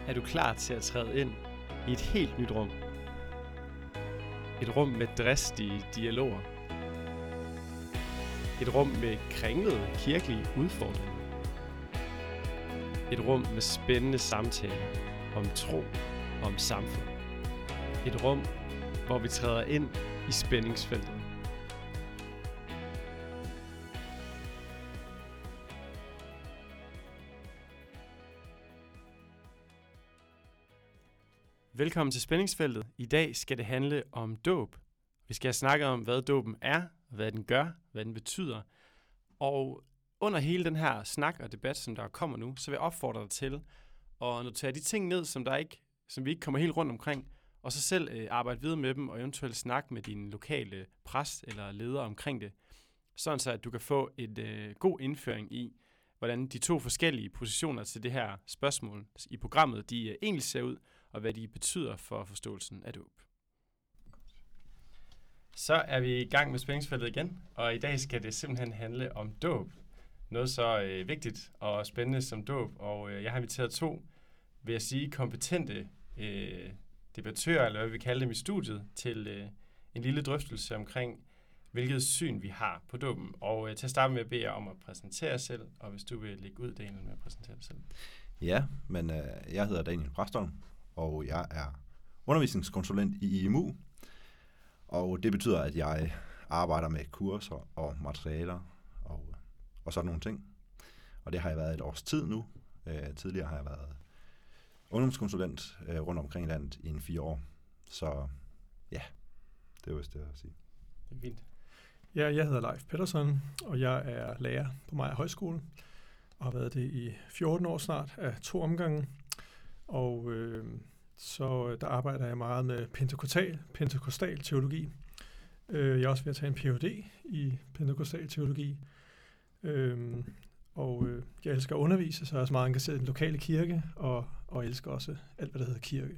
er du klar til at træde ind i et helt nyt rum. Et rum med dristige dialoger. Et rum med kringlede kirkelige udfordringer. Et rum med spændende samtaler om tro og om samfund. Et rum, hvor vi træder ind i spændingsfeltet. Velkommen til Spændingsfeltet. I dag skal det handle om dåb. Vi skal snakke om, hvad dåben er, hvad den gør, hvad den betyder. Og under hele den her snak og debat, som der kommer nu, så vil jeg opfordre dig til at notere de ting ned, som vi ikke kommer helt rundt omkring, og så selv arbejde videre med dem og eventuelt snakke med din lokale præst eller leder omkring det, sådan så at du kan få et god indføring i, hvordan de to forskellige positioner til det her spørgsmål i programmet, de egentlig ser ud, og hvad de betyder for forståelsen af dåb. Så er vi i gang med spændingsfeltet igen, og i dag skal det simpelthen handle om dåb. Noget så vigtigt og spændende som dåb, og jeg har inviteret to, vil jeg sige, kompetente debattører, eller hvad vi kalder dem i studiet, til en lille drøftelse omkring, hvilket syn vi har på dåben. Og til at starte med at bede jer om at præsentere jer selv, og hvis du vil lægge ud, Daniel, med at præsentere dig selv. Ja, men jeg hedder Daniel Præstholm, og jeg er undervisningskonsulent i IMU, og det betyder, at jeg arbejder med kurser og materialer og sådan nogle ting. Og det har jeg været et års tid nu. Tidligere har jeg været ungdomskonsulent rundt omkring i landet i 4 år. Så ja, det er vist det at sige. Det er fint. Ja, jeg hedder Leif Pettersson, og jeg er lærer på Meyer Højskole, og har været det i 14 år snart af 2 omgange. Og så der arbejder jeg meget med pentekostal teologi. Jeg er også ved at tage en Ph.D. i pentekostal teologi. Jeg elsker at undervise, så jeg er også meget engageret i den lokale kirke, og elsker også alt, hvad der hedder kirke.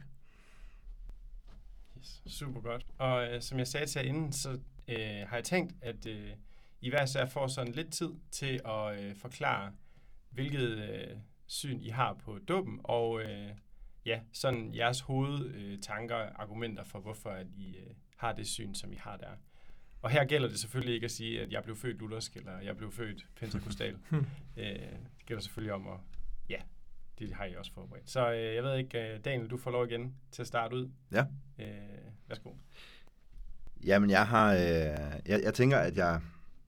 Yes, super godt. Og som jeg sagde til jer inden, så har jeg tænkt, at I hver især får sådan lidt tid til at forklare, hvilket syn I har på dåben, og sådan jeres hovedtanker og argumenter for, hvorfor at I har det syn, som I har der. Og her gælder det selvfølgelig ikke at sige, at jeg blev født luthersk, eller jeg blev født pentekostal. Det gælder selvfølgelig om at, det har I også forberedt. Så jeg ved ikke, Daniel, du får lov igen til at starte ud. Ja. Værsgo. Jamen, jeg tænker, at jeg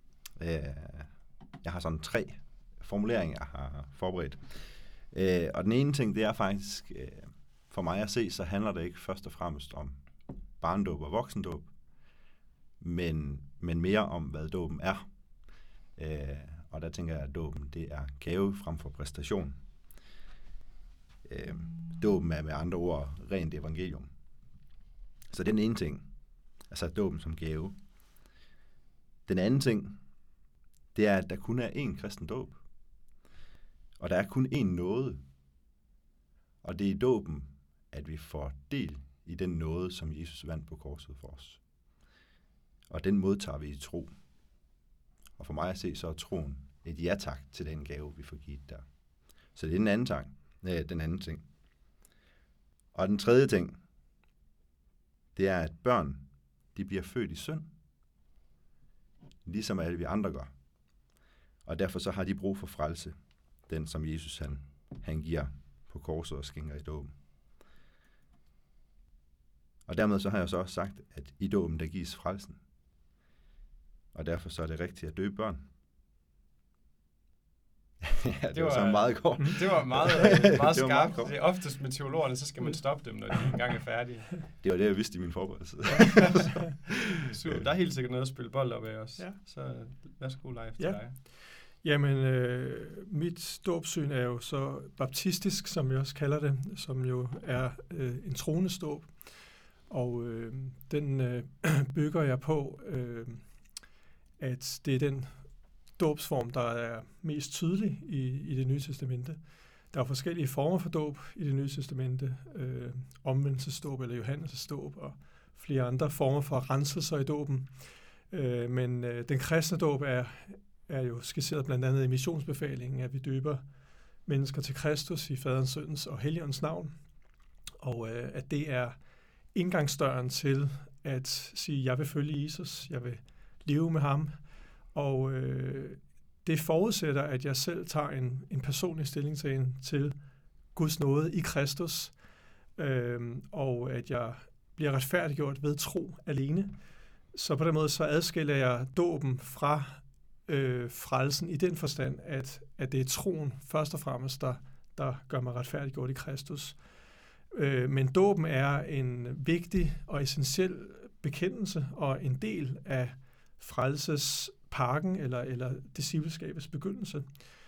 har sådan 3 formuleringer, jeg har forberedt. Og den ene ting, det er faktisk, for mig at se, så handler det ikke først og fremmest om barndåb og voksendåb, men mere om, hvad dåben er. Og der tænker jeg, at dåben, det er gave frem for præstation. Dåben er med andre ord rent evangelium. Så den ene ting, altså dåben som gave. Den anden ting, det er, at der kun er én kristen dåb. Og der er kun én nåde. Og det er i dåben, at vi får del i den nåde, som Jesus vandt på korset for os. Og den modtager vi i tro. Og for mig at se, så er troen et ja tak til den gave, vi får givet der. Så det er den anden ting. Og den tredje ting, det er, at børn, de bliver født i synd. Ligesom alle vi andre gør. Og derfor så har de brug for frelse. Den, som Jesus han giver på korset og skænker i dåben. Og dermed så har jeg så også sagt, at i dåben, der gives frelsen. Og derfor så er det rigtigt at døbe børn. Ja, det var så meget kort. Det var meget skarpt. Det er oftest med teologerne, så skal man stoppe dem, når de engang er færdige. Det var det, jeg vidste i min forberedelse. Super. Der er helt sikkert noget at spille bold op af os. Ja. Så værsgo, Leif, til dig. Jamen, mit dåbsyn er jo så baptistisk, som jeg også kalder det, som jo er en tronesdåb. Og den bygger jeg på, at det er den dåbsform, der er mest tydelig i Det Nye Testamente. Der er forskellige former for dåb i Det Nye Testamente. Omvendelsesdåb eller Johannes' dåb og flere andre former for renselser i dåben. Men den kristne dåb er jo skitseret blandt andet i missionsbefalingen, at vi døber mennesker til Kristus i Faderens, Søndens og Helligåndens navn. Og at det er indgangsdøren til at sige, jeg vil følge Jesus, jeg vil leve med ham. Og det forudsætter, at jeg selv tager en personlig stillingtagen til Guds nåde i Kristus, og at jeg bliver retfærdiggjort ved tro alene. Så på den måde så adskiller jeg dåben fra frelsen i den forstand, at det er troen først og fremmest, der gør mig retfærdiggjort i Kristus. Men dåben er en vigtig og essentiel bekendelse og en del af frelsespakken eller discipleskabets begyndelse.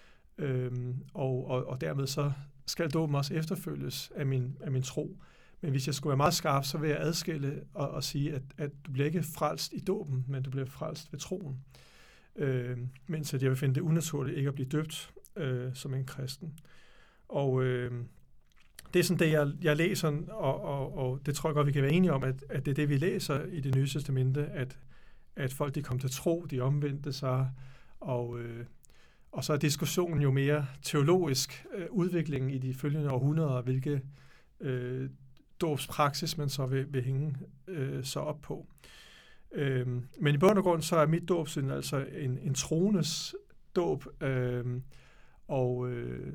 Og dermed så skal dåben også efterfølges af min tro. Men hvis jeg skulle være meget skarp, så vil jeg adskille og sige, at du bliver ikke frelst i dåben, men du bliver frelst ved troen. Mens jeg vil finde det unaturligt ikke at blive døbt som en kristen. Og det er sådan det, jeg læser, og det tror jeg godt, vi kan være enige om, at det er det, vi læser i Det Nye Testamente, at folk de kom til tro, de omvendte sig, og så er diskussionen jo mere teologisk udviklingen i de følgende århundreder, hvilke dåbspraksis man så vil hænge sig op på. Men i bund og grund så er mit dåbssyn altså en troendes dåb, og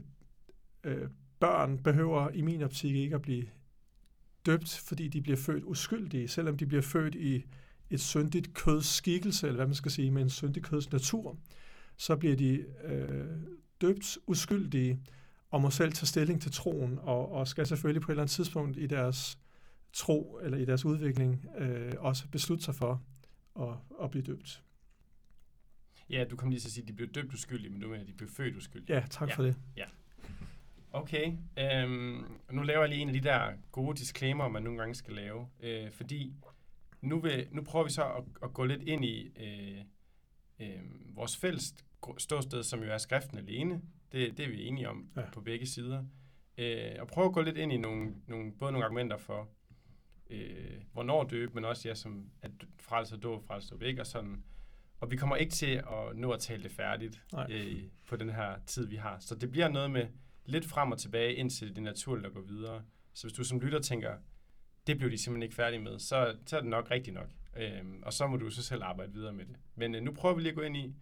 børn behøver i min optik ikke at blive døbt, fordi de bliver født uskyldige, selvom de bliver født i et syndigt køds skikkelse, eller hvad man skal sige, med en syndig køds natur, så bliver de døbt uskyldige, og må selv tage stilling til troen, og skal selvfølgelig på et eller andet tidspunkt i deres tro, eller i deres udvikling, også beslutte sig for at blive døbt. Ja, du kom lige til at sige, at de blev døbt uskyldige, men du mener, at de blev født uskyldige. Ja, tak for det. Ja. Okay, nu laver jeg lige en af de der gode disclaimer, man nogle gange skal lave, fordi nu prøver vi så at gå lidt ind i vores fælles ståsted, som jo er skriften alene. Det er vi enige om på begge sider. Og prøve at gå lidt ind i både nogle argumenter for, hvornår døbe, men også som at frelse og dåb, frelse og ikke, og sådan. Og vi kommer ikke til at nå at tale det færdigt på den her tid, vi har. Så det bliver noget med lidt frem og tilbage, indtil det er naturligt at gå videre. Så hvis du som lytter tænker, det blev de simpelthen ikke færdige med, så er det nok rigtigt nok. Og så må du så selv arbejde videre med det. Men nu prøver vi lige at gå ind i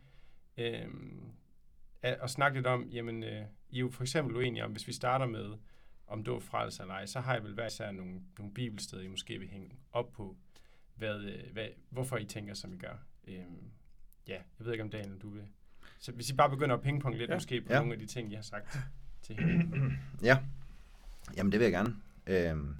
og snakke lidt om, jamen, I er jo for eksempel uenige om, hvis vi starter med, om dåb, frelse eller ej, så har jeg vel hver især nogle bibelsteder, I måske vil hænge op på, hvorfor I tænker, som I gør. Jeg ved ikke, om Daniel, du vil. Så hvis I bare begynder at pingpong lidt måske på nogle af de ting, I har sagt til hende. Ja, jamen det vil jeg gerne.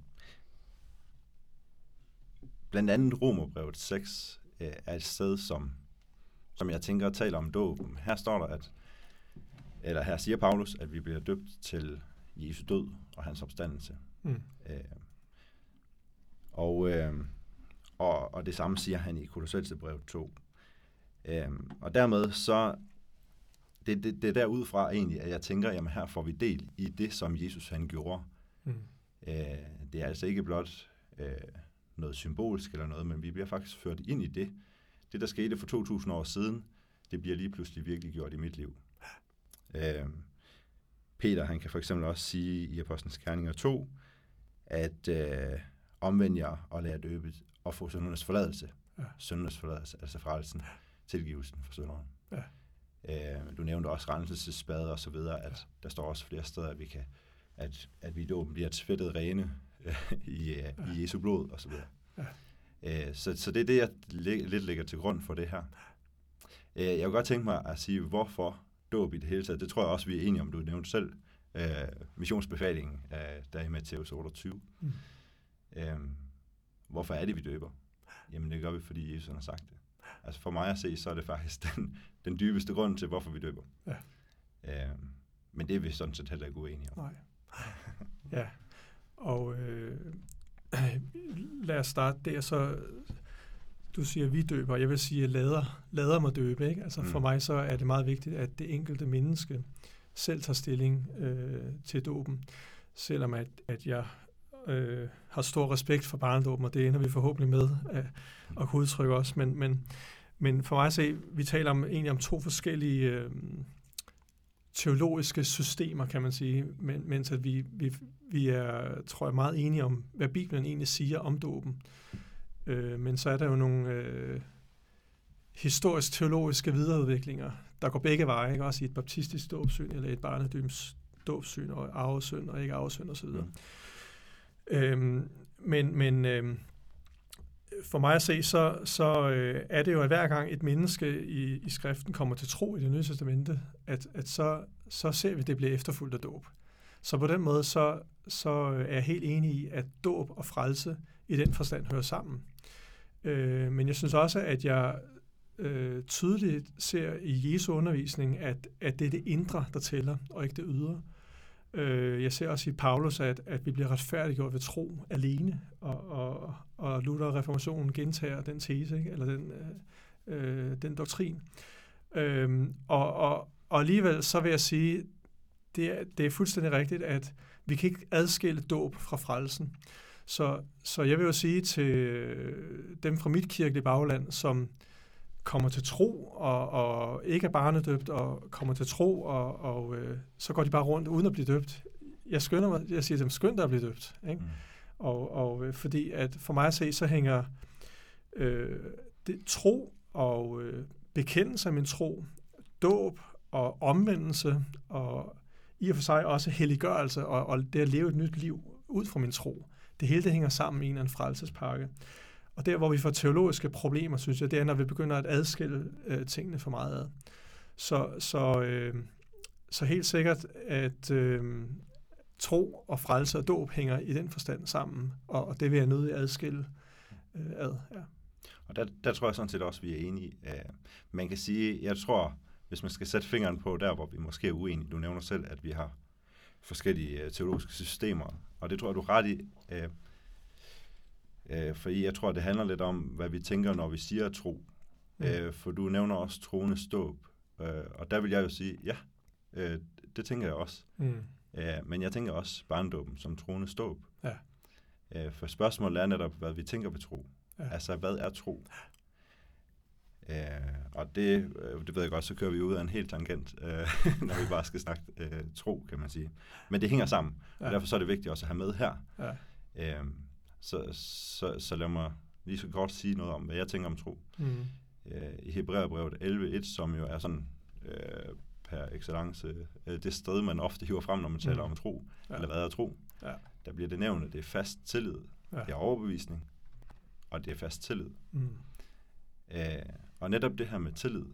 Blandt andet Romerbrevet 6 er et sted, som jeg tænker at tale om dåben. Her står der, her siger Paulus, at vi bliver døbt til Jesu død og hans opstandelse. Og det samme siger han i Kolossenserbrevet 2. Og dermed så, det er derudfra egentlig, at jeg tænker, jamen her får vi del i det, som Jesus han gjorde. Det er altså ikke blot noget symbolsk eller noget, men vi bliver faktisk ført ind i det. Det, der skete for 2000 år siden, det bliver lige pludselig virkelig gjort i mit liv. Peter, han kan for eksempel også sige i Apostlenes Gerninger 2, at omvend jer og lad døbe og få syndernes forladelse. Syndernes forladelse, altså frelsen, tilgivelsen for synderen. Du nævnte også renselsesbad og så videre, at der står også flere steder, at at vi i dåben bliver tvættet rene i Jesu blod og så videre. Så det er det, jeg lidt lægger til grund for det her. Jeg vil godt tænke mig at sige, hvorfor dåb i det hele taget. Det tror jeg også, vi er enige om, du nævnte selv. Missionsbefalingen, der er i Matthæus 28. Hvorfor er det, vi døber? Jamen det gør vi, fordi Jesus har sagt det. Altså for mig at se, så er det faktisk den dybeste grund til, hvorfor vi døber. Men det er vi sådan set heller ikke uenige om. Nej. Ja, og lad os starte der, så du siger, vi døber. Jeg vil sige, lader må døbe. Ikke? Altså for mig så er det meget vigtigt, at det enkelte menneske selv tager stilling til dåben. Selvom at jeg har stor respekt for barnedåben, og det ender vi forhåbentlig med at kunne udtrykke også. Men for mig at se, vi taler egentlig om to forskellige teologiske systemer, kan man sige, mens at vi er, tror jeg, meget enige om, hvad Bibelen egentlig siger om dåben. Men så er der jo nogle historisk-teologiske videreudviklinger, der går begge veje, ikke? Også i et baptistisk dåbssyn, eller et barnedyms dåbssyn, og arvesynd og ikke arvesynd osv. Men for mig at se, så er det jo, at hver gang et menneske i skriften kommer til tro i Det Nye Testamente, at så ser vi, at det bliver efterfulgt af dåb. Så på den måde, så er jeg helt enig i, at dåb og frelse i den forstand hører sammen. Men jeg synes også, at jeg tydeligt ser i Jesu undervisning, at det er det indre, der tæller, og ikke det ydre. Jeg ser også i Paulus, at vi bliver retfærdiggjort ved tro alene, og Luther-reformationen gentager den tese, ikke? Eller den doktrin. Og alligevel så vil jeg sige, det er fuldstændig rigtigt, at vi kan ikke adskille dåb fra frelsen. Så jeg vil jo sige til dem fra mit kirkelige bagland, som kommer til tro og ikke er barnedøbt og kommer til tro, og så går de bare rundt uden at blive døbt. Jeg siger til dem, skynd dig at blive døbt. Ikke? Og fordi at for mig at se, så hænger det, tro og bekendelse af min tro, dåb og omvendelse, og i og for sig også helliggørelse, og det at leve et nyt liv ud fra min tro. Det hele det hænger sammen i en eller anden frelsespakke. Og der, hvor vi får teologiske problemer, synes jeg, det er, når vi begynder at adskille tingene for meget ad. Så helt sikkert, at tro og frelse og dåb hænger i den forstand sammen, og det vil jeg nødig adskille ad. Ja. Og der tror jeg sådan set også, vi er enige. Man kan sige, jeg tror, hvis man skal sætte fingeren på der, hvor vi måske er uenige, du nævner selv, at vi har forskellige teologiske systemer, og det tror jeg, du er ret i. Fordi jeg tror, det handler lidt om, hvad vi tænker, når vi siger tro. For du nævner også troendes dåb. Og der vil jeg jo sige, ja, det tænker jeg også. Men jeg tænker også barnedåben som troendes dåb. Ja. For spørgsmålet er netop, hvad vi tænker ved tro. Ja. Altså, hvad er tro? Og det ved jeg godt, så kører vi ud af en helt tangent, når vi bare skal snakke tro, kan man sige. Men det hænger sammen, og derfor så er det vigtigt også at have med her. Ja. Så lad mig lige så godt sige noget om, hvad jeg tænker om tro. I Hebræerbrevet 11.1, som jo er sådan per excellence det sted, man ofte hiver frem, når man taler om tro, eller hvad er tro. Ja. Der bliver det nævnt, at det er fast tillid, det er overbevisning, og det er fast tillid. Og netop det her med tillid,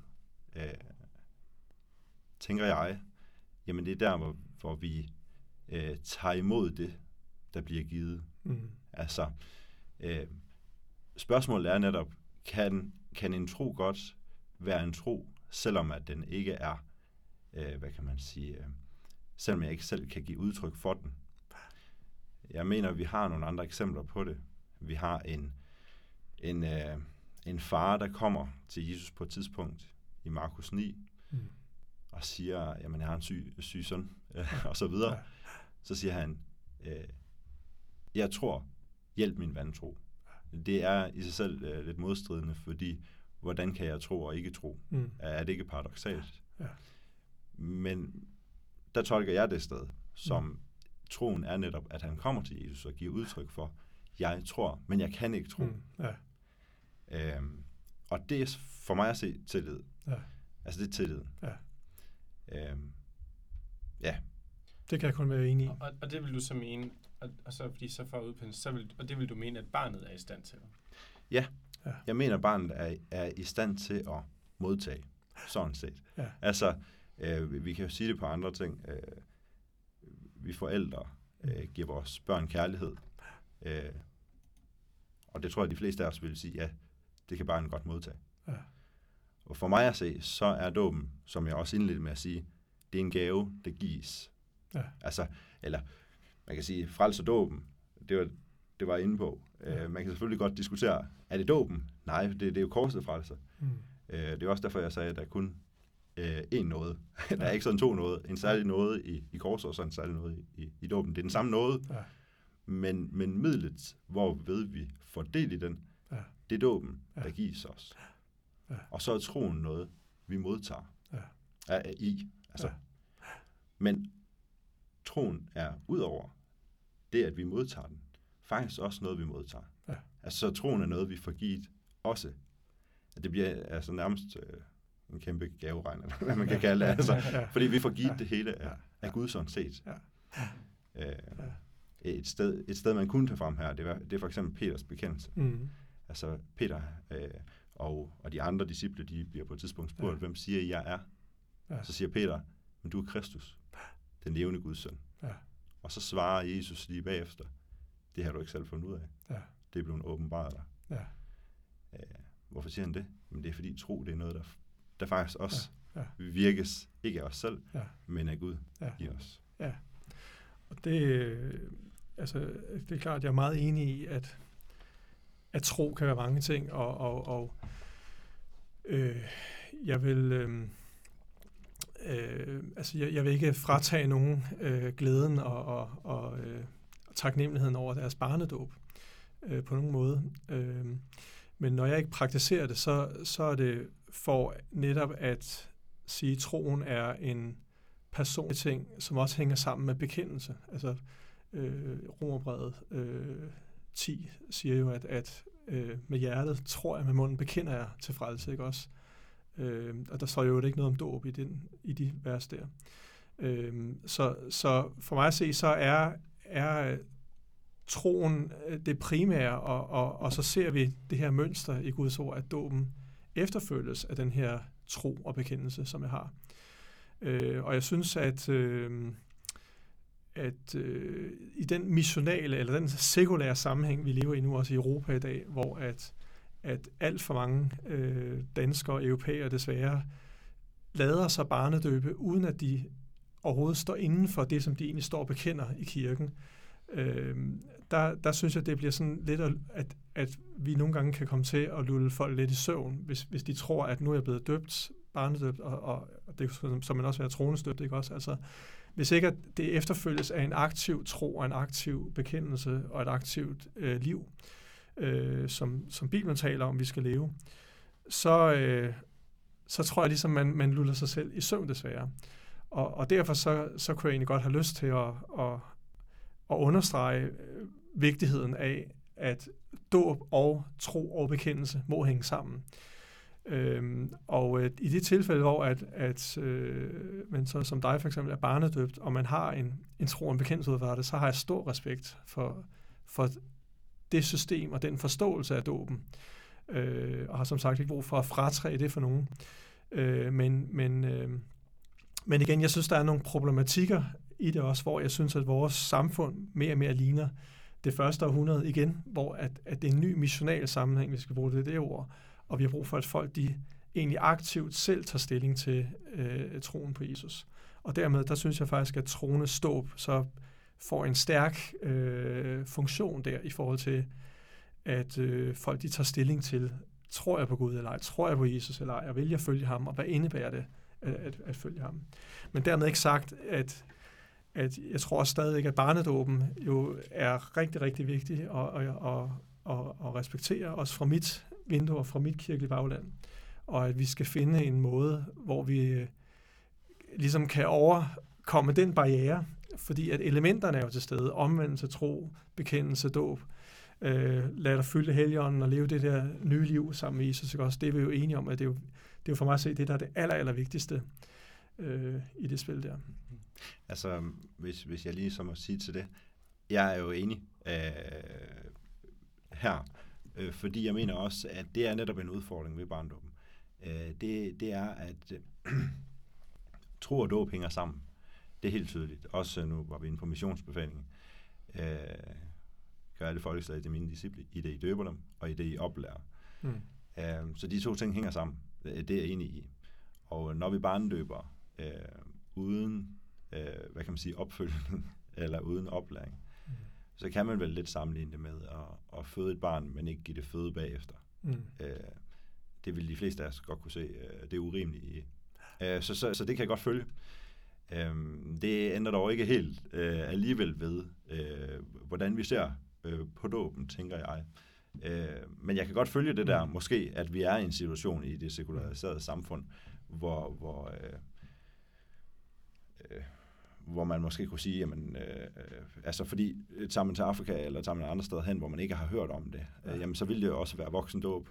tænker jeg, jamen det er der, hvor vi tager imod det, der bliver givet. Altså, spørgsmålet er netop, kan en tro godt være en tro, selvom at den ikke er, hvad kan man sige, selvom jeg ikke selv kan give udtryk for den. Jeg mener, vi har nogle andre eksempler på det. Vi har en far, der kommer til Jesus på et tidspunkt i Markus 9, og siger, jamen jeg har en syg søn, og så videre. Så siger han, jeg tror, hjælp min vantro. Det er i sig selv lidt modstridende, fordi hvordan kan jeg tro og ikke tro? Er det ikke paradoksalt? Ja. Men der tolker jeg det sted, som troen er netop, at han kommer til Jesus og giver udtryk for, jeg tror, men jeg kan ikke tro. Og det er for mig at se tillid. Ja. Altså det er tilliden. Ja. Det kan jeg kun være enig i. Og det vil du så mene, og så fordi så for udpensel, og det vil du mene, at barnet er i stand til? Ja. Jeg mener, at barnet er i stand til at modtage, sådan set. Ja. Altså, vi kan jo sige det på andre ting. Vi forældre giver vores børn kærlighed. Og det tror jeg, de fleste af os vil sige, ja, det kan barnet godt modtage. Ja. Og for mig at se, så er dåben, som jeg også indledte med at sige, det er en gave, der gives. Ja. Altså, eller man kan sige, frelse og dåben, det var inde på. Man kan selvfølgelig godt diskutere, er det dåben? Nej, det er jo korset frelse. Det er også derfor, jeg sagde, at der er kun én nåde. Der er ikke sådan to nåde. En særlig nåde i korset, og så en særlig nåde i dåben. Det er den samme nåde, men midlet, hvorved vi får del i den, det er dåben, der gives os. Og så er troen noget, vi modtager i. Altså, Men troen er udover det, at vi modtager den, faktisk også noget, vi modtager. Ja. Altså, så troen er noget, vi får givet også. Det bliver altså nærmest en kæmpe gaveregn, eller hvad man kan kalde det. Altså, fordi vi får givet det hele af Gud sådan set. Et sted, man kunne tage frem her, det er for eksempel Peters bekendelse. Altså, Peter og de andre disciple, de bliver på et tidspunkt spurgt, hvem siger I, jeg er? Så siger Peter, men du er Kristus, den levende Guds søn. Og så svarer Jesus lige bagefter, det har du ikke selv fundet ud af. Det er blevet åbenbaret dig. Hvorfor siger han det? Men det er fordi tro, det er noget, der faktisk også virkes, ikke af os selv, men af Gud i os. Ja, og det er klart, jeg er meget enig i, at tro kan være mange ting, og jeg vil jeg vil ikke fratage nogen glæden og taknemmeligheden over deres barnedåb på nogen måde. Men når jeg ikke praktiserer det, så er det for netop at sige, at troen er en personlig ting, som også hænger sammen med bekendelse. Altså Romerbrevet 10 siger jo, at med hjertet tror jeg, med munden bekender jeg til frelse, ikke også? Og der står jo ikke noget om dåb i de vers der. Så for mig at se, så er troen det primære, og så ser vi det her mønster i Guds ord, at dåben efterfølges af den her tro og bekendelse, som jeg har. Og jeg synes, at i den missionale, eller den sekulære sammenhæng, vi lever i nu også i Europa i dag, hvor at alt for mange danskere og europæere desværre lader sig barnedøbe, uden at de overhovedet står inden for det, som de egentlig står og bekender i kirken. Der synes jeg, det bliver sådan lidt, at vi nogle gange kan komme til at lulle folk lidt i søvn, hvis de tror, at nu er jeg blevet døbt, barnedøbt, og det som man også være tronestøbt, ikke også? Altså, hvis ikke at det efterfølges af en aktiv tro og en aktiv bekendelse og et aktivt liv, som Bibelen taler om, vi skal leve, så tror jeg ligesom, man luller sig selv i søvn desværre. Og derfor så kunne jeg egentlig godt have lyst til at understrege vigtigheden af, at dåb og tro og bekendelse må hænge sammen. Og i det tilfælde, hvor at man så som dig for eksempel er barnedøbt, og man har en tro og en bekendelse ud af det, så har jeg stor respekt for det system og den forståelse af dåben. Og har som sagt ikke brug for at fratræde det for nogen. Men igen, jeg synes, der er nogle problematikker i det også, hvor jeg synes, at vores samfund mere og mere ligner det første århundrede igen, hvor at det er en ny missional sammenhæng, vi skal bruge det ord, og vi har brug for, at folk de egentlig aktivt selv tager stilling til troen på Jesus. Og dermed, der synes jeg faktisk, at troendes dåb så får en stærk funktion der i forhold til, at folk de tager stilling til, tror jeg på Gud eller ej, tror jeg på Jesus eller ej, og vil jeg følge ham, og hvad indebærer det at følge ham. Men dermed ikke sagt, at jeg tror stadig at barnedåben jo er rigtig, rigtig vigtig at respektere, også fra mit vindue og fra mit kirkelige bagland. Og at vi skal finde en måde, hvor vi ligesom kan overkomme den barriere, fordi at elementerne er jo til stede. Omvendelse, tro, bekendelse, dåb. Lad dig fylde Helligånden og leve det der nye liv sammen med Jesus. Også. Det er vi jo enige om, at det er jo for mig at se, det der er det aller vigtigste i det spil der. Altså, hvis jeg lige så må sige til det, jeg er jo enig her, fordi jeg mener også, at det er netop en udfordring ved barndåben. Det er, at tro og dåb hænger sammen. Det er helt tydeligt. Også nu var vi inde på missionsbefalingen. Gør alle folkeslag til mine disciple, i det I døber dem, og i det I oplærer. Så de to ting hænger sammen. Det er jeg enig i. Og når vi barndøber uden hvad kan man sige, opfølgning, eller uden oplæring, så kan man vel lidt sammenligne det med at føde et barn, men ikke give det føde bagefter. Det vil de fleste af os godt kunne se, det er urimeligt i. Så det kan jeg godt følge. Det ændrer dog ikke helt alligevel ved, hvordan vi ser på dåben, tænker jeg. Men jeg kan godt følge det der, måske, at vi er i en situation i det sekulariserede samfund, hvor hvor man måske kunne sige, jamen, altså fordi tager man til Afrika, eller tager man andre steder hen, hvor man ikke har hørt om det, jamen så vil det jo også være voksendåb.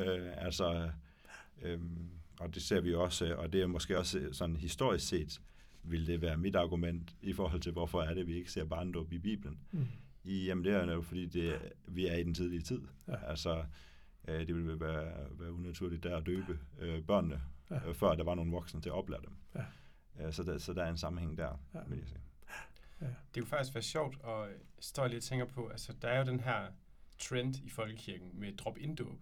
Og det ser vi også, og det er måske også sådan historisk set, vil det være mit argument i forhold til, hvorfor er det, vi ikke ser barnedåb i Bibelen. Jamen det er jo, fordi vi er i den tidlige tid. Ja. Altså, det ville være unaturligt der at døbe børnene, før der var nogle voksne til at oplære dem. Ja. Så der er en sammenhæng der, vil jeg sige. Ja. Det kunne faktisk være sjovt, og står lige og tænker på, altså der er jo den her trend i folkekirken med drop-in-dåb,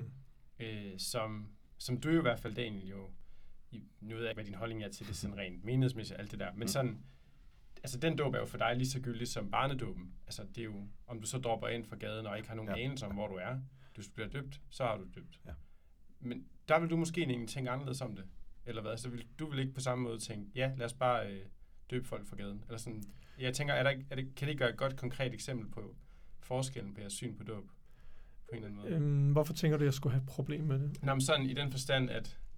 som du jo i hvert fald, Daniel, jo, nu ved jeg ikke, hvad din holdning er til det sådan rent menighedsmæssigt, alt det der, men sådan, altså den dåb er jo for dig lige så gyldig som barnedåben. Altså det er jo, om du så dropper ind fra gaden og ikke har nogen anelse om, hvor du er, du bliver døbt, så har du døbt. Ja. Men der vil du måske egentlig tænke anderledes om det, eller hvad? Så du vil ikke på samme måde tænke, ja, lad os bare døbe folk fra gaden. Eller sådan, jeg tænker, kan det gøre et godt konkret eksempel på forskellen på jeres syn på dåb? På en eller anden måde? Hvorfor tænker du, at jeg skulle have et problem med det? Nå, men sådan i den forstand,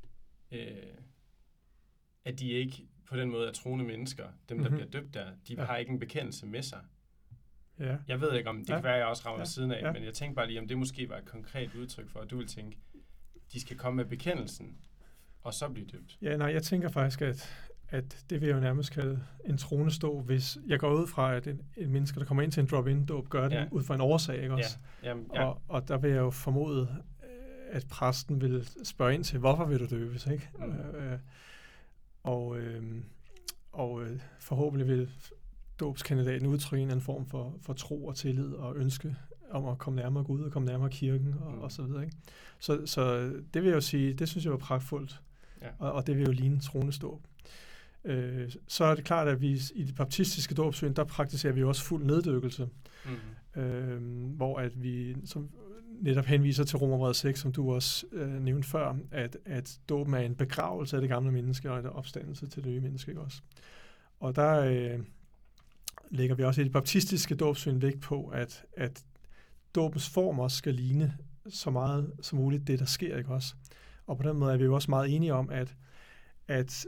at de ikke på den måde er troende mennesker, dem der bliver døbt der, de har ikke en bekendelse med sig. Ja. Jeg ved ikke, om det kan være, jeg også rammer siden af, men jeg tænker bare lige, om det måske var et konkret udtryk for, at du vil tænke, de skal komme med bekendelsen, og så blive døbt. Ja, nej, jeg tænker faktisk, at det vil jeg jo nærmest kalde en tronestå, hvis jeg går ud fra, at et menneske, der kommer ind til en drop-in-dåb, gør det ud fra en årsag, ikke også? Ja. Og der vil jeg jo formode, at præsten vil spørge ind til, hvorfor vil du døbes, ikke? Og forhåbentlig vil dåbskandidaten udtrykke en anden form for tro og tillid og ønske om at komme nærmere Gud og komme nærmere kirken og så videre, ikke? Så det vil jeg jo sige, det synes jeg var pragtfuldt, og det vil jo ligne troneståb. Så er det klart, at vi i det baptistiske dåbssyn, der praktiserer vi også fuld neddykkelse, hvor at vi som netop henviser til Romerbrevet 6, som du også nævnte før, at dåben er en begravelse af det gamle menneske og en opstandelse til det nye menneske, ikke også? Og der lægger vi også i det baptistiske dåbssyn vægt på, at dåbens form også skal ligne så meget som muligt det, der sker, ikke også? Og på den måde er vi jo også meget enige om, at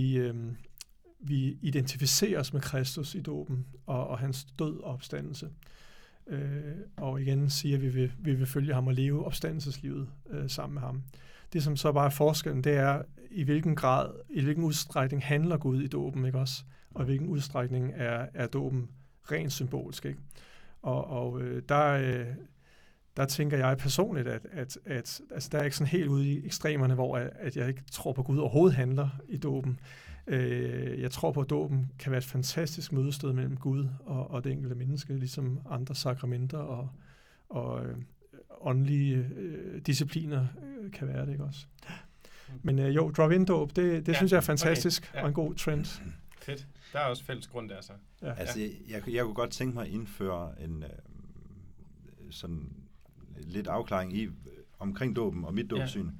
vi identificerer os med Kristus i dåben og hans død og opstandelse. Og igen siger vi vil følge ham og leve opstandelseslivet sammen med ham. Det som så bare er forskellen, det er i hvilken udstrækning handler Gud i dåben, ikke også? Og i hvilken udstrækning er dåben rent symbolsk, ikke? Og der tænker jeg personligt, at altså, der er ikke sådan helt ude i ekstremerne, hvor at jeg ikke tror på, at Gud overhovedet handler i dåben. Jeg tror på, at dåben kan være et fantastisk mødested mellem Gud og det enkelte menneske, ligesom andre sakramenter og åndelige discipliner kan være det, ikke også? Men jo, drop-in-dåb, det synes jeg er fantastisk og en god trend. Fedt. Der er også fælles grund der, så. Ja. Altså, jeg kunne godt tænke mig at indføre en sådan lidt afklaring omkring dåben og mit dåbssyn.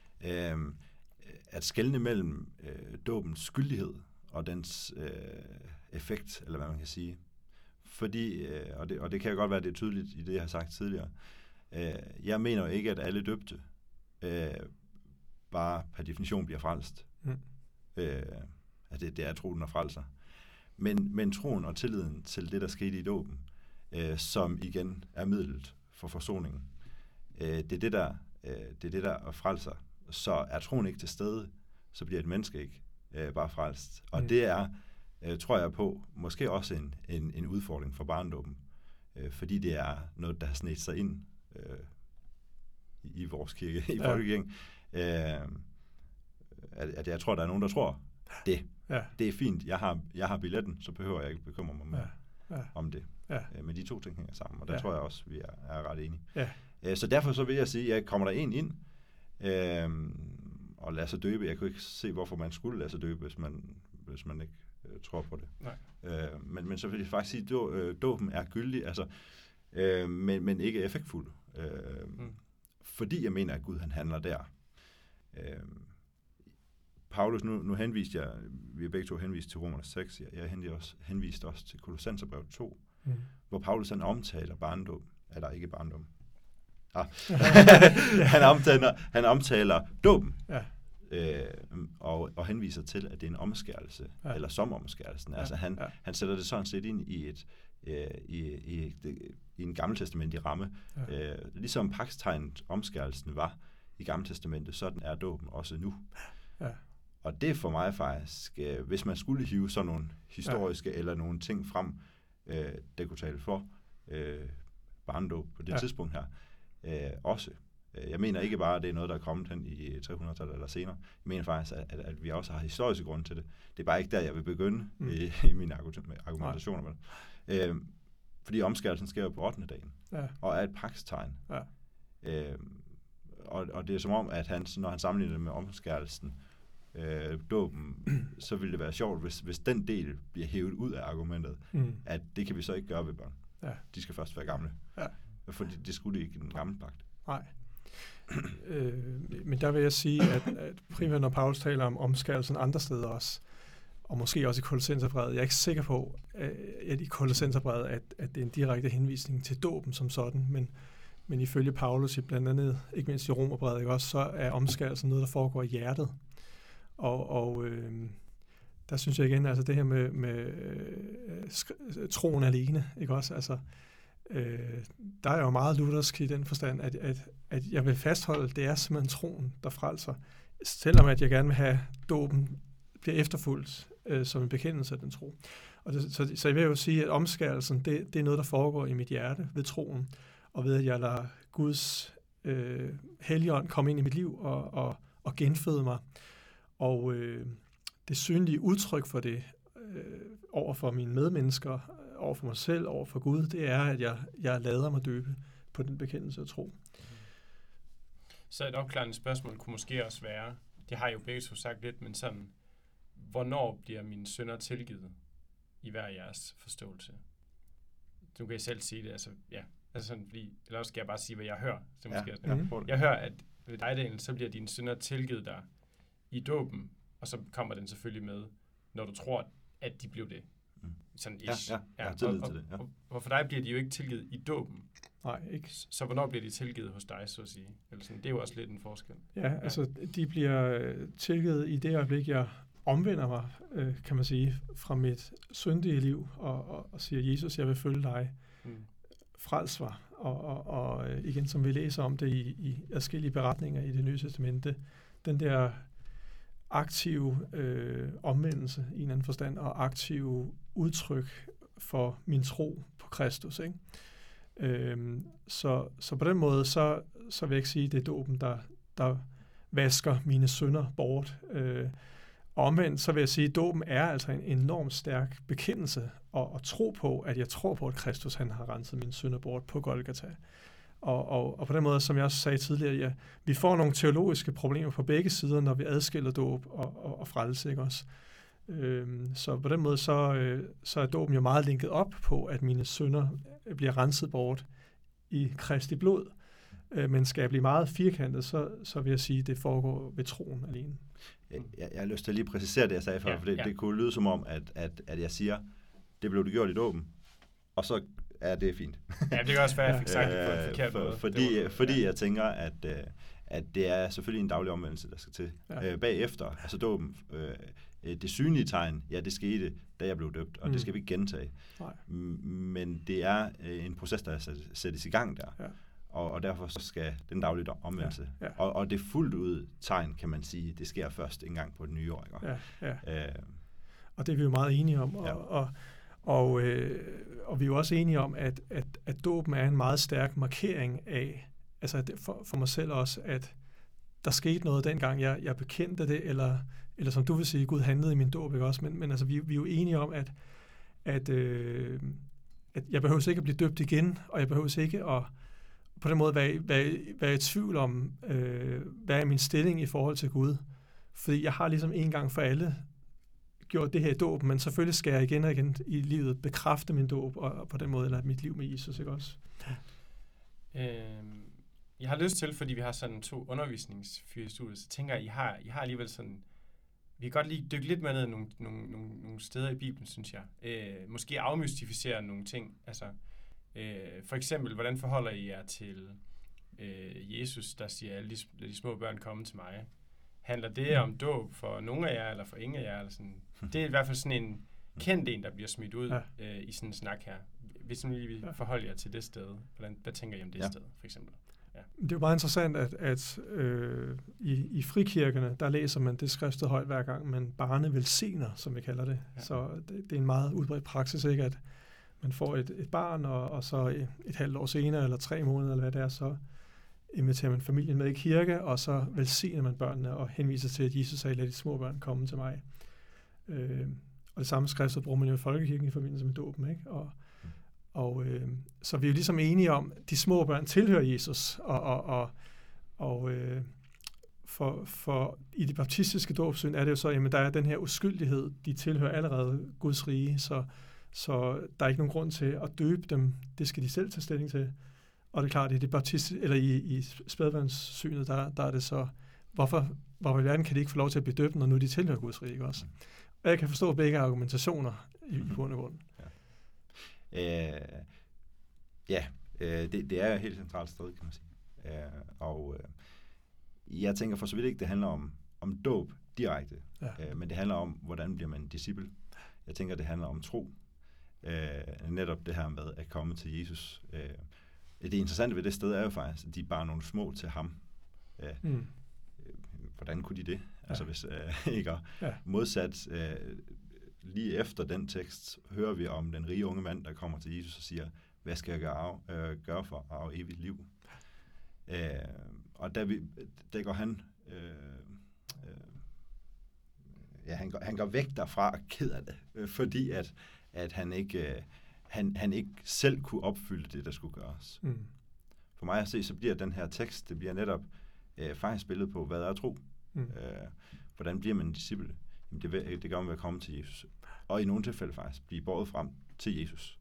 At skelne mellem dåbens skyldighed og dens effekt, eller hvad man kan sige. Fordi, og det kan godt være, det er tydeligt i det, jeg har sagt tidligere, jeg mener jo ikke, at alle døbte bare per definition bliver frelst. At det er troen og frelser. Men troen og tilliden til det, der skete i dåben, som igen er midlet for forsoningen, det er det, der frelser. Så er troen ikke til stede, så bliver et menneske ikke bare frelst. Og det er, tror jeg på, måske også en udfordring for barnedåben, fordi det er noget, der har snedt sig ind i vores kirke, i folkekirken. At jeg tror, der er nogen, der tror det. Ja. Det er fint, jeg har billetten, så behøver jeg ikke bekymre mig om det. Ja. Men de to ting hænger sammen, og der tror jeg også, vi er ret enige. Ja. Så derfor så vil jeg sige, at jeg kommer der ind, og lader sig døbe. Jeg kunne ikke se, hvorfor man skulle lade sig døbe, hvis man ikke tror på det. Men så vil jeg faktisk sige, at dåben er gyldig, altså, men ikke effektfuld. Fordi jeg mener, at Gud han handler der. Paulus, nu henviste jeg, vi er begge to henvist til Romerne 6, jeg henviste også til Kolossenserbrevet 2, hvor Paulus han omtaler barndom, eller ikke barndom. Han omtaler dåben og henviser til, at det er en omskærelse, eller som omskærelsen. Altså han sætter det sådan set ind i i en gammeltestamentlig ramme. Ligesom pagtstegnet omskærelsen var i Gammeltestamentet, sådan er dåben også nu. Ja. Og det for mig faktisk, hvis man skulle hive sådan nogle historiske eller nogle ting frem, der kunne tale for barndåb på det tidspunkt her, også. Jeg mener ikke bare, at det er noget, der er kommet hen i 300-tallet eller senere. Jeg mener faktisk, at vi også har historiske grunde til det. Det er bare ikke der, jeg vil begynde i mine argumentationer med det. Fordi omskærelsen sker jo på 8. dagen, og er et pagtstegn. Ja. Og det er som om, at når han sammenligner det med omskærelsen, dåben, så ville det være sjovt, hvis den del bliver hævet ud af argumentet, at det kan vi så ikke gøre ved børn. Ja. De skal først være gamle. Ja. Fordi det skulle de ikke i den gamle pagt. Nej. Men der vil jeg sige, at primært når Paulus taler om omskærelsen andre steder også, og måske også i Kolossenserbrevet, jeg er ikke sikker på, at i Kolossenserbrevet, at det er en direkte henvisning til dåben som sådan, men ifølge Paulus, blandt andet, ikke mindst i Romerbrevet, ikke også, så er omskærelsen noget, der foregår i hjertet. Og der synes jeg igen, altså det her med troen alene, ikke også, altså der er jo meget luthersk i den forstand, at jeg vil fastholde, det er simpelthen troen, der frelser, selvom at jeg gerne vil have dåben bliver efterfulgt som en bekendelse af den tro. Og så jeg vil jo sige, at omskærelsen, det er noget, der foregår i mit hjerte ved troen, og ved at jeg lader Guds helligånd komme ind i mit liv og genføde mig. Og det synlige udtryk for det over for mine medmennesker, over for mig selv, over for Gud, det er, at jeg lader mig døbe på den bekendelse af tro. Så et opklarende spørgsmål kunne måske også være, det har jo begge to sagt lidt, men sådan, hvornår bliver mine synder tilgivet i hver jeres forståelse? Du kan selv sige det, altså sådan, fordi, eller også skal jeg bare sige, hvad jeg hører. Så måske jeg hører, at ved dig, Daniel, så bliver dine synder tilgivet der i dåben, og så kommer den selvfølgelig med, når du tror, at de blev det. Sådan ish. Jeg har tillid til det. Ja. Og for dig bliver de jo ikke tilgivet i dåben. Nej, ikke. Så hvornår bliver de tilgivet hos dig, så at sige? Eller sådan, det er jo også lidt en forskel. Ja, altså de bliver tilgivet i det øjeblik, jeg omvender mig, kan man sige, fra mit syndige liv, og siger, Jesus, jeg vil følge dig. Frels mig. Og igen, som vi læser om det i adskillige beretninger i Det Nye Testamente, den der aktive omvendelse i en anden forstand, og aktive udtryk for min tro på Kristus. Ikke? Så på den måde, så vil jeg ikke sige, at det er dåben, der vasker mine synder bort. Omvendt, så vil jeg sige, at dåben er altså en enormt stærk bekendelse, og tro på, at jeg tror på, at Kristus han har renset mine synder bort på Golgata. Og på den måde, som jeg også sagde tidligere, vi får nogle teologiske problemer på begge sider, når vi adskiller dåb og frelse, ikke også? Så på den måde, så er dåben jo meget linket op på, at mine synder bliver renset bort i Kristi blod. Men skal jeg blive meget firkantet, så vil jeg sige, at det foregår ved troen alene. Jeg har lyst til at lige præcisere det, jeg sagde før, for det kunne lyde som om, at jeg siger, det blev det gjort i dåben, og så er det fint. Ja, det kan også være, at jeg fik sagt det på en forkert måde. Fordi jeg tænker, at det er selvfølgelig en daglig omvendelse, der skal til. Bagefter, altså dåben, det synlige tegn, det skete, da jeg blev døbt, og det skal vi ikke gentage. Men det er en proces, der sættes i gang der. Ja. Og derfor så skal den daglige omvendelse. Ja. Og det fuldt ud tegn, kan man sige, det sker først en gang på det nye år. Ikke? Ja. Og det er vi jo meget enige om. Og vi er jo også enige om, at dåben er en meget stærk markering af, altså for mig selv også, at der skete noget dengang, jeg bekendte det, eller som du vil sige, Gud handlede i min dåb, ikke også? Men altså, vi er jo enige om, at jeg behøver ikke at blive døbt igen, og jeg behøver ikke at på den måde være i tvivl om, hvad er min stilling i forhold til Gud. Fordi jeg har ligesom en gang for alle gjort det her i dåben, men selvfølgelig skal jeg igen og igen i livet bekræfte min dåb, og på den måde lade mit liv med Jesus, ikke også? Jeg har lyst til, fordi vi har sådan 2 undervisningsfyre i studiet, så tænker jeg, I har alligevel sådan, vi kan godt lige dykke lidt med ned nogle steder i Bibelen, synes jeg. Måske afmystificere nogle ting, altså for eksempel, hvordan forholder I jer til Jesus, der siger, lad de små børn komme til mig? handler det om dåb for nogle af jer, eller for ingen af jer? Eller sådan? Det er i hvert fald sådan en kendt en, der bliver smidt ud i sådan en snak her. Hvis man lige vil forholde jer til det sted, hvad tænker I om det sted, for eksempel? Ja. Det er jo meget interessant, at i frikirkerne, der læser man det skriftet højt hver gang, man barnevelsigner, som vi kalder det. Ja. Så det er en meget udbredt praksis, ikke? At man får et barn, og så et halvt år senere, eller 3 måneder, eller hvad det er, så inviterer man familien med i kirke, og så velsigner man børnene og henviser til, at Jesus sagde, lad de små børn komme til mig. Og det samme skrift, så bruger man jo i folkekirken i forbindelse med dåben, ikke? Og så vi er jo ligesom enige om, at de små børn tilhører Jesus, og for i det baptistiske dåbssyn er det jo så, jamen der er den her uskyldighed, de tilhører allerede Guds rige, så der er ikke nogen grund til at døbe dem, det skal de selv tage stilling til. Og det er klart, at i det baptistiske, eller i spædbørnssynet, der er det så, hvorfor i verden kan de ikke få lov til at blive døbt, når nu de tilhører Guds rige, ikke også? Og jeg kan forstå begge argumentationer i bund og grund. Det er jo et helt centralt sted, kan man sige. Jeg tænker for så vidt ikke, det handler om dåb direkte, men det handler om, hvordan bliver man en disciple. Jeg tænker, det handler om tro. Netop det her med at komme til Jesus. Det interessante ved det sted er jo faktisk, at de er bare nogle små til ham. Hvordan kunne de det? Altså hvis ikke modsat lige efter den tekst hører vi om den rige unge mand, der kommer til Jesus og siger, hvad skal jeg gøre for at arve evigt liv? Og der går han han går væk derfra og ked af det, fordi at han ikke selv kunne opfylde det, der skulle gøres. For mig at se, så bliver den her tekst, det bliver netop faktisk billedet på, hvad er tro? Hvordan bliver man en disciple? Jamen det gør man ved at komme til Jesus. Og i nogle tilfælde faktisk blive båret frem til Jesus.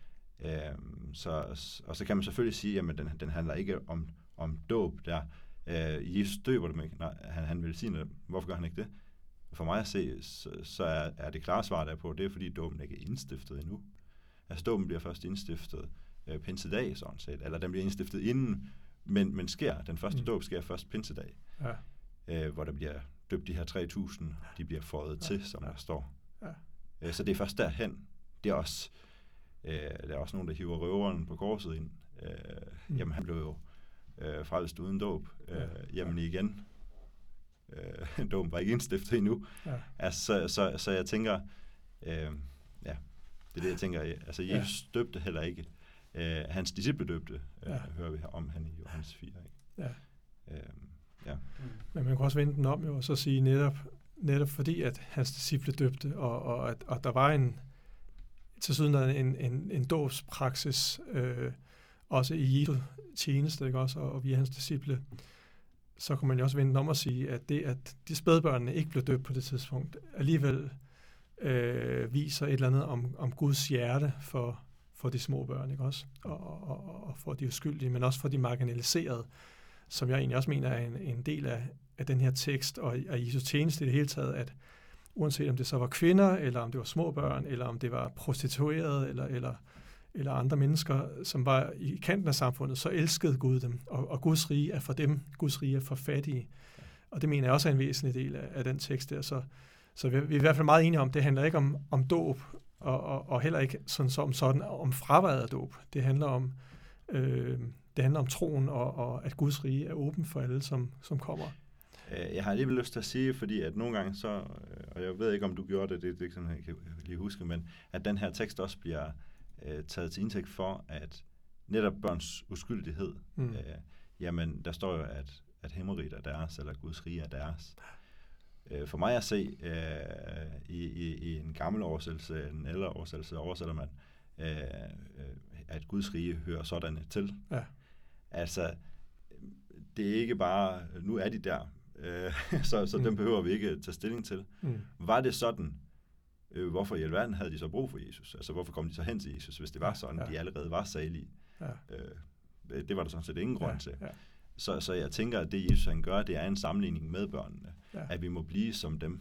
Og så kan man selvfølgelig sige, at den handler ikke om dåb der. Jesus døber dem ikke. Nej, han velsigner dem. Hvorfor gør han ikke det? For mig at se, så er det klare svar der på, det er fordi dåben ikke er indstiftet endnu. Altså dåben bliver først indstiftet pinsedag, sådan set. Eller den bliver indstiftet inden, men den første dåb sker først pinsedag. Hvor der bliver døbt de her 3.000, de bliver føjet til, som der står. Så det er først derhen. Der er også nogen, der hiver røveren på korset ind. Jamen han blev jo frelst uden dåb. Jamen igen. Dåben var ikke indstiftet endnu. Altså, så jeg tænker, det er det, jeg tænker. Altså Jesus døbte heller ikke. Hans disciple døbte, hører vi om han i Johannes 4. Ikke? Men man kan også vende den om jo, og så sige netop fordi, at hans disciple døbte, og at der var en dåbspraksis, også i Jesu tjeneste, ikke også, og via hans disciple, så kunne man jo også vende den om og sige, at det, at de spædbørnene ikke blev døbt på det tidspunkt, alligevel viser et eller andet om Guds hjerte for de små børn, ikke også, og for de uskyldige, men også for de marginaliserede, som jeg egentlig også mener er en del af den her tekst, og af Jesus tjeneste i det hele taget, at uanset om det så var kvinder, eller om det var små børn, eller om det var prostituerede, eller andre mennesker, som var i kanten af samfundet, så elskede Gud dem, og Guds rige er for dem, Guds rige er for fattige. Og det mener jeg også er en væsentlig del af den tekst der, så vi er i hvert fald meget enige om, det handler ikke om dåb, og heller ikke sådan om fraværet af dåb. Det handler om troen, og at Guds rige er åben for alle, som kommer. Jeg har alligevel lyst til at sige, fordi at nogle gange så, og jeg ved ikke, om du gjorde det er ikke sådan, jeg kan lige huske, men at den her tekst også bliver taget til indtægt for, at netop børns uskyldighed, jamen der står jo, at himmeriget er deres, eller Guds rige er deres. For mig at se, i en gammel oversættelse, en ældre oversættelse, oversætter man, at Guds rige hører sådan til. Altså, det er ikke bare, nu er de der, så dem behøver vi ikke tage stilling til. Var det sådan, hvorfor i alverden havde de så brug for Jesus? Altså, hvorfor kom de så hen til Jesus, hvis det var sådan, de allerede var salige? Det var der sådan set ingen grund til. Så jeg tænker, at det Jesus han gør, det er en sammenligning med børnene. At vi må blive som dem.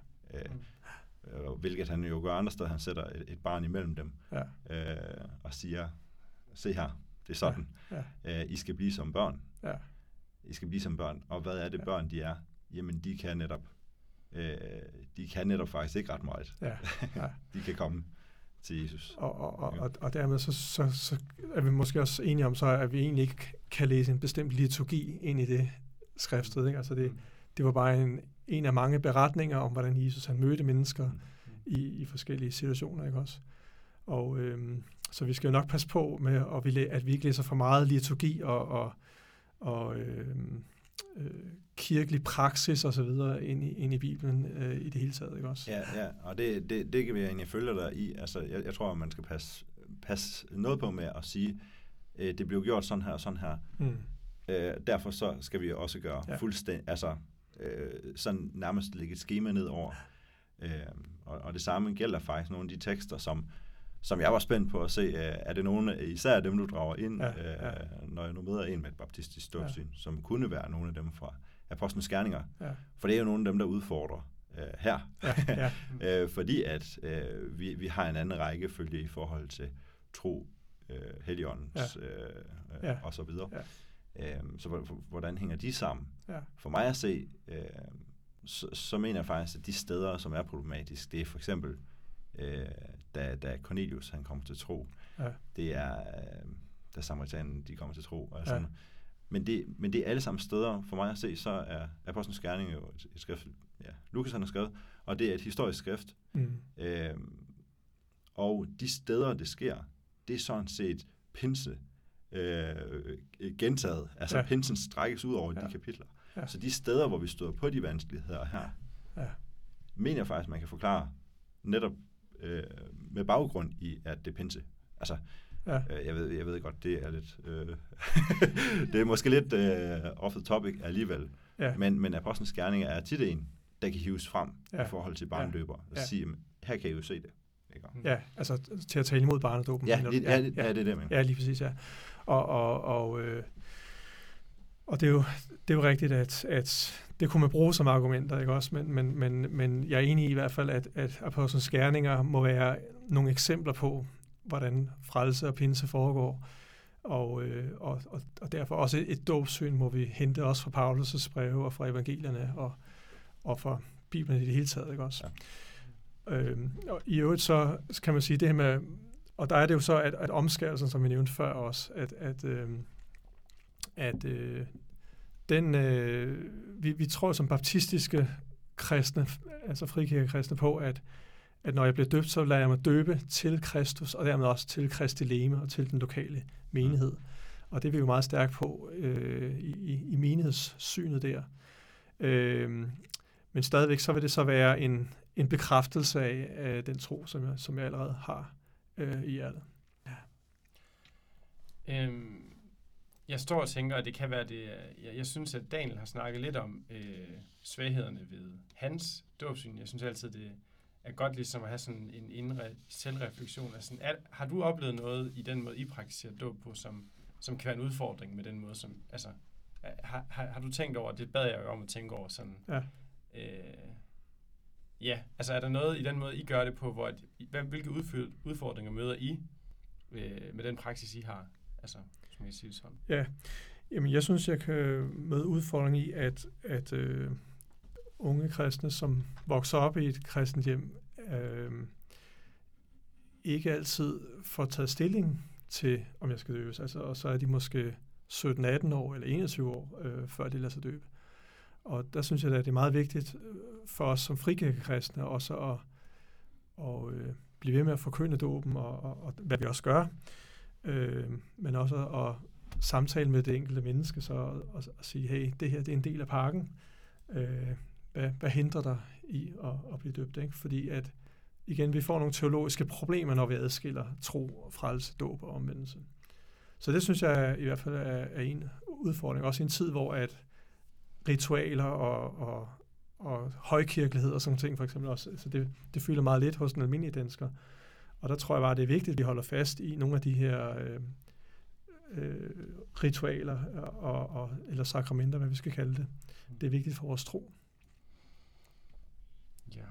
Hvilket han jo gør andre steder. Han sætter et barn imellem dem. Og siger, se her, det er sådan. I skal blive som børn. I skal blive som børn. Og hvad er det børn, de er? jamen de kan netop faktisk ikke ret meget. Ja. De kan komme til Jesus. Og dermed så er vi måske også enige om, så at vi egentlig ikke kan læse en bestemt liturgi ind i det skriftsted. Ikke? Altså det var bare en af mange beretninger om, hvordan Jesus han mødte mennesker i forskellige situationer, ikke også? Og så vi skal jo nok passe på med, at vi ikke læser for meget liturgi og kirkelig praksis og så videre ind i Bibelen i det hele taget, ikke også? Ja, og det kan vi egentlig følge dig i. Altså, jeg tror, man skal passe noget på med at sige, det blev gjort sådan her og sådan her. Derfor så skal vi også gøre fuldstændig, altså sådan nærmest lægge et skema ned over. Og det samme gælder faktisk nogle af de tekster, som jeg var spændt på at se, er det nogle, især dem, du drager ind, når jeg nu møder en med et baptistisk dåbssyn, som kunne være nogle af dem fra Apostlenes Gerninger. Ja. For det er jo nogle af dem, der udfordrer her. Fordi at vi har en anden rækkefølge i forhold til tro, Helligåndens og så videre. Ja. Så hvordan hænger de sammen? Ja. For mig at se, så mener jeg faktisk, at de steder, som er problematisk, det er for eksempel da Cornelius han kommer til tro. Ja. Det er da samaritanerne de kommer til tro. Og sådan. Men det er alle sammen steder, for mig at se, så er Apostlenes Gerninger jo et skrift, Lukas han har skrevet, og det er et historisk skrift. Og de steder, det sker, det er sådan set pinse gentaget. Altså pinsen strækkes ud over de kapitler. Ja. Så de steder, hvor vi støder på de vanskeligheder her, mener jeg faktisk, man kan forklare netop med baggrund i, at det er pinse. Altså, jeg ved godt, det er lidt det er måske lidt off the topic alligevel. Ja. Men Apostlenes Gerninger er tit en, der kan hives frem i forhold til barnedøber og sige, her kan I jo se det. Ikke? Ja, altså til at tale imod barnedåben. Det er det, men. Ja, lige præcis, ja. Og det er jo rigtigt, at det kunne man bruge som argumenter, ikke også? Men jeg er enig i hvert fald, at Apostlenes Gerninger må være nogle eksempler på, hvordan frelse og pinse foregår. Og derfor også et dåbssyn må vi hente også fra Paulus' breve og fra evangelierne og fra Bibelen i det hele taget, ikke også? Ja. Og i øvrigt så kan man sige det her med, og der er det jo så, at omskærelsen, som vi nævnte før også, vi tror som baptistiske kristne, altså frikirkekristne på, at når jeg bliver døbt, så lader jeg mig døbe til Kristus, og dermed også til Kristi legeme og til den lokale menighed. Og det er vi jo meget stærkt på i menighedssynet der. Men stadigvæk så vil det så være en bekræftelse af den tro, som jeg allerede har i hjertet. Ja. Jeg står og tænker, at det kan være det. Jeg synes, at Daniel har snakket lidt om svaghederne ved hans dåbssyn. Jeg synes altid, det er godt ligesom at have sådan en indre selvreflektion. Altså, har du oplevet noget i den måde, I praktiserer dåb på, som kan være en udfordring med den måde, som altså har du tænkt over? Det bad jeg jo om at tænke over sådan. Ja. Altså er der noget i den måde, I gør det på, hvilke udfordringer møder I med den praksis, I har? Altså, som jeg siger sådan. Ja, jamen jeg synes, jeg kan møde udfordring i, at unge kristne, som vokser op i et kristent hjem, ikke altid får taget stilling til, om jeg skal døbes. Altså, og så er de måske 17-18 år eller 21 år, før de lader sig døbe. Og der synes jeg, at det er meget vigtigt for os som frikirkekristne også at blive ved med at forkynde dåben, og hvad vi også gør, men også at samtale med det enkelte menneske, så og sige, hey, det her det er en del af pakken. Hvad hindrer dig i at blive døbt? Ikke? Fordi at, igen, vi får nogle teologiske problemer, når vi adskiller tro, frelse, dåb og omvendelse. Så det synes jeg i hvert fald er en udfordring. Også i en tid, hvor at ritualer og højkirkelighed og sådan ting for eksempel også, så det fylder meget lidt hos den almindelige dansker. Og der tror jeg bare, det er vigtigt, at vi holder fast i nogle af de her ritualer eller sakramenter, hvad vi skal kalde det. Det er vigtigt for vores tro. Ja.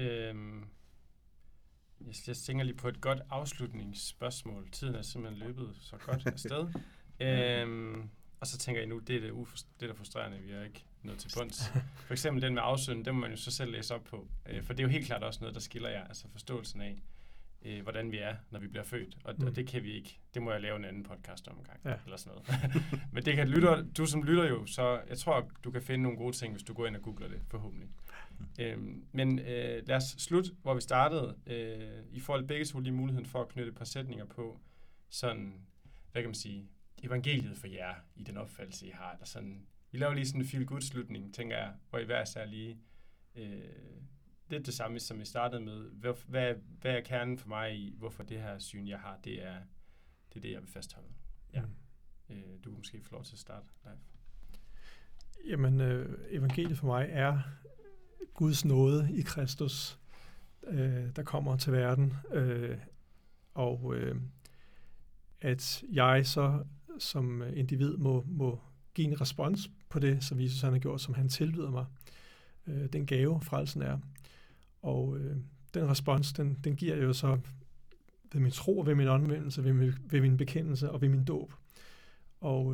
Jeg tænker lige på et godt afslutningsspørgsmål. Tiden er simpelthen løbet så godt afsted. Og så tænker jeg nu, det er det der frustrerende, vi har ikke noget til bunds. For eksempel den med afsynden, den må man jo så selv læse op på. For det er jo helt klart også noget, der skiller jer, altså forståelsen af, hvordan vi er, når vi bliver født. Og det kan vi ikke. Det må jeg lave en anden podcast om en gang, eller sådan noget. Men det kan du som lytter jo, så jeg tror, du kan finde nogle gode ting, hvis du går ind og googler det, forhåbentlig. Men lad os slutte, hvor vi startede. I får begge to lige muligheden for at knytte et par sætninger på sådan, hvad kan man sige, evangeliet for jer, i den opfattelse, I har. Sådan, vi laver lige sådan en feel-good-slutning, tænker jeg, hvor I hver især lige lidt det samme, som I startede med. Hvad er kernen for mig i, hvorfor det her syn, jeg har, det er det, jeg vil fastholde. Ja. Du kan måske få lov til at starte, Leif. Jamen, evangeliet for mig er Guds nåde i Kristus, der kommer til verden, og at jeg så som individ må give en respons på det, som Jesus han har gjort, som han tilbyder mig. Den gave, frelsen er. Og den respons, den giver jeg jo så ved min tro, ved min omvendelse, ved min bekendelse og ved min dåb. Og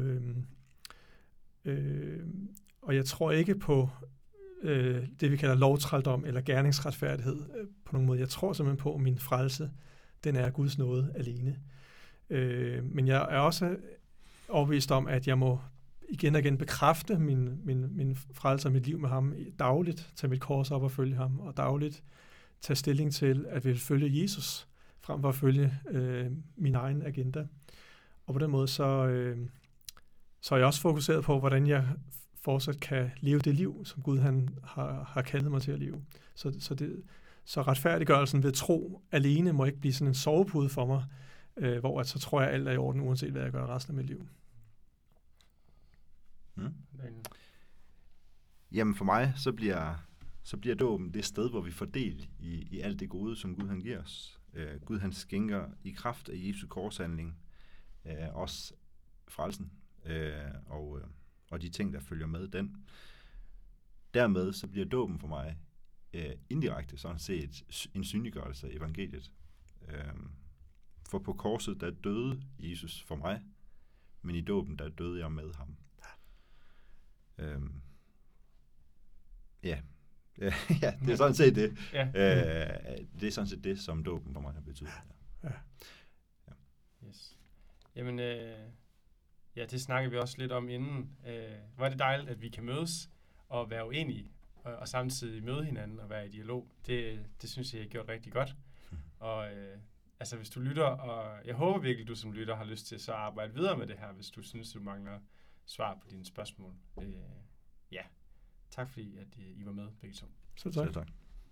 jeg tror ikke på det, vi kalder lovtrældom eller gerningsretfærdighed på nogen måde. Jeg tror simpelthen på, at min frelse, den er Guds nåde alene. Men jeg er også overbevist om, at jeg må igen og igen bekræfte min frelse og mit liv med ham dagligt, tage mit kors op og følge ham, og dagligt tage stilling til, at vi vil følge Jesus, frem for at følge min egen agenda. Og på den måde, så er jeg også fokuseret på, hvordan jeg fortsat kan leve det liv, som Gud han har kaldet mig til at leve. Så retfærdiggørelsen ved tro alene må ikke blive sådan en sovepude for mig, hvor så tror jeg, alt er i orden, uanset hvad jeg gør resten af mit liv. Jamen for mig, så bliver dåben det sted, hvor vi får del i alt det gode, som Gud han giver os. Gud han skænker i kraft af Jesu korshandling også frelsen og de ting, der følger med den. Dermed så bliver dåben for mig indirekte sådan set en synliggørelse af evangeliet. For på korset, der døde Jesus for mig, men i dåben, der døde jeg med ham. Ja, det er sådan set det. Det er sådan set det, som dåben for mig har betydet. Ja. Yes. Jamen, det snakker vi også lidt om inden. Hvor er det dejligt, at vi kan mødes og være uenige, og samtidig møde hinanden og være i dialog. Det synes jeg har gjort rigtig godt. Og hvis du lytter, og jeg håber virkelig, du som lytter har lyst til så at arbejde videre med det her, hvis du synes, du mangler svar på dine spørgsmål. Tak fordi, at I var med begge to. Selv tak.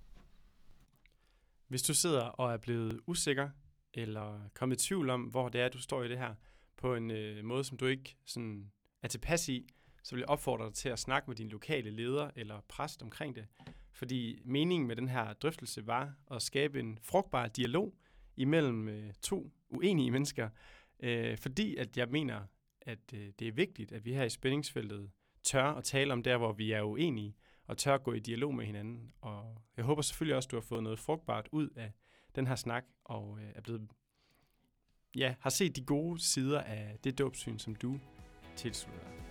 Hvis du sidder og er blevet usikker, eller kommet i tvivl om, hvor det er, du står i det her, på en måde, som du ikke sådan er tilpas i, så vil jeg opfordre dig til at snakke med din lokale leder eller præst omkring det. Fordi meningen med den her drøftelse var at skabe en frugtbar dialog imellem to uenige mennesker. Fordi at jeg mener, at det er vigtigt, at vi her i spændingsfeltet tør at tale om der, hvor vi er uenige, og tør at gå i dialog med hinanden. Og jeg håber selvfølgelig også, at du har fået noget frugtbart ud af den her snak, og er blevet, har set de gode sider af det dåbssyn, som du tilslutter dig.